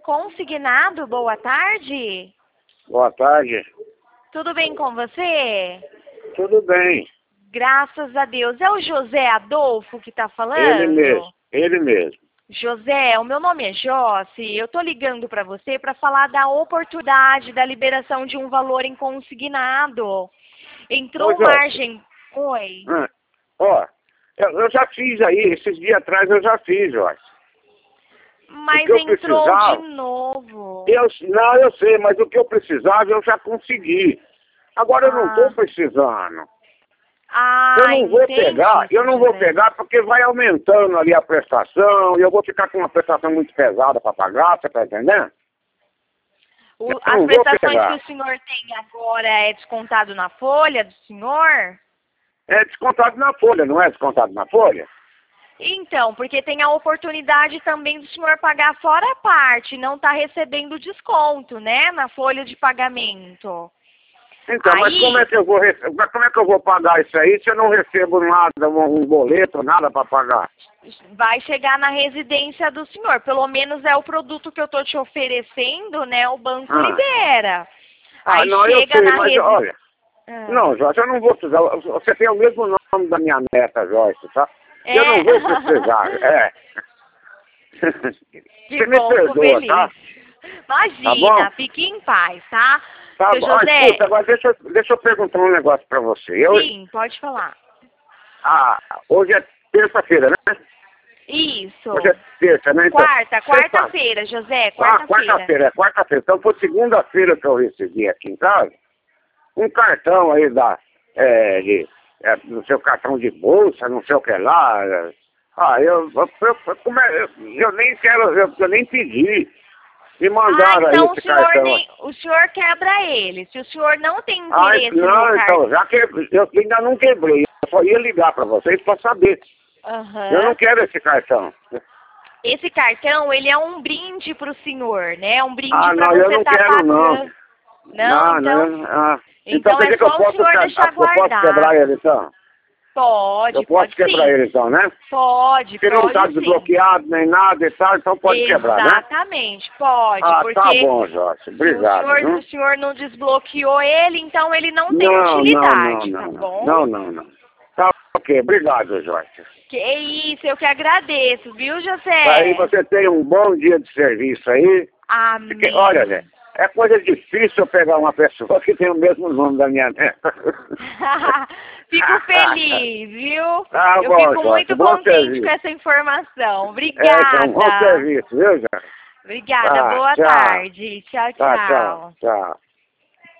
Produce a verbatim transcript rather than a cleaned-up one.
Consignado, boa tarde. Boa tarde. Tudo bem com você? Tudo bem. Graças a Deus. É o José Adolfo que está falando? Ele mesmo, ele mesmo. José, o meu nome é Josi, eu estou ligando para você para falar da oportunidade da liberação de um valor em consignado. Entrou Ô, Josi. margem... Oi. Ah, ó, eu, eu já fiz aí, esses dias atrás eu já fiz, Josi. Mas O que eu entrou precisava- de novo. Eu, não, eu sei, mas o que eu precisava eu já consegui. Agora eu não Ah. estou precisando. Ah, Eu não vou entendi, pegar, eu não vou José. pegar porque vai aumentando ali a prestação e eu vou ficar com uma prestação muito pesada para pagar, você tá entendendo? O- Eu as não vou prestações pegar. que o senhor tem agora é descontado na folha do senhor? É descontado na folha, não é descontado na folha? Então, porque tem a oportunidade também do senhor pagar fora a parte, não está recebendo desconto, né, na folha de pagamento. Então, mas Aí- como é que eu vou rece- como é que eu vou pagar isso aí se eu não recebo nada, um, um boleto, nada para pagar? Vai chegar na residência do senhor, pelo menos é o produto que eu estou te oferecendo, né, o banco Ah. libera. Ah, Aí não, eu chega sei, na mas resi- olha, Ah. não, Jorge, eu não vou precisar, você tem o mesmo nome da minha neta, Jorge, tá? Eu É. não vou precisar, é. Que Você me bom, fico perdoa, feliz. tá? Imagina, bom? fique em paz, tá? Tá Seu bom, José, ah, escuta, agora deixa, eu- deixa eu perguntar um negócio para você. Eu, sim, pode falar. ah, hoje é terça-feira, né? Isso. Hoje é terça, né? Então, Quarta, sexta- quarta-feira, José, Ah, quarta-feira. quarta-feira, é quarta-feira. Então foi segunda-feira que eu recebi aqui em casa um cartão aí da, é, de, é, no seu cartão de bolsa, não sei o que lá. é. Ah, eu, eu, eu, como é, eu, eu nem quero, eu, eu nem pedi. Me Ah, mandaram então aí o esse senhor, cartão. nem, o senhor quebra ele. Se o senhor não tem Ah, interesse não, no cartão... então, já que eu ainda não quebrei. Eu só ia ligar para vocês para saber. Eu não quero esse cartão. Esse cartão, ele é um brinde pro senhor, né? É um brinde Ah, pra não, eu você não estar quero, pagando. não. Não, então... não, ah. então Então, quer é dizer que eu só o posso, senhor que- deixar eu posso guardado. quebrar ele, então? Pode, Eu posso pode quebrar sim. ele, então, né? Pode, Porque não pode está sim. desbloqueado nem nada e tal, então pode quebrar, né? Exatamente, pode, Ah, porque tá bom, Jorge. se o, Obrigado. senhor, viu? se o senhor não desbloqueou ele, então ele não tem Não, não, utilidade, não, tá não, bom? não, não, não. Tá ok, obrigado, Jorge. Que isso, eu que agradeço, viu, José? Aí você tem um bom dia de serviço aí. Amém. Porque, olha, né, é coisa difícil eu pegar uma pessoa que tem o mesmo nome da minha neta. Fico feliz, viu? Tá eu bom, fico Jorge, muito bom contente serviço. com essa informação. É, Obrigada. então, bom serviço, viu, Jorge? Obrigada, Tá, boa tchau. tarde. Tchau, Tá, tchau. tchau, tchau.